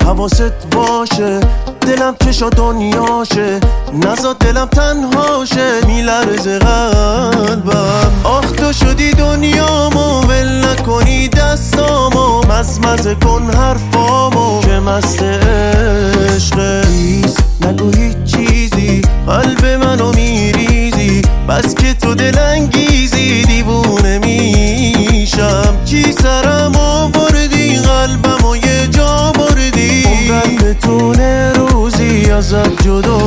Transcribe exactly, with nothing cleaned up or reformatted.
حواست باشه دلم چشا دنیاشه نزا دلم تنهاشه میلرزه قلبم آخ تو شدی دنیامو ول نکنی دستامو مزمزه کن حرفامو که مست عشقه نیست نگو هیچ چیزی قلب منو میریزی بس که تو دلنگیزی دیوونه میشم چی سرم آوردی قلبمو یه جا بردی عمرم بتونه روزی ازت جدا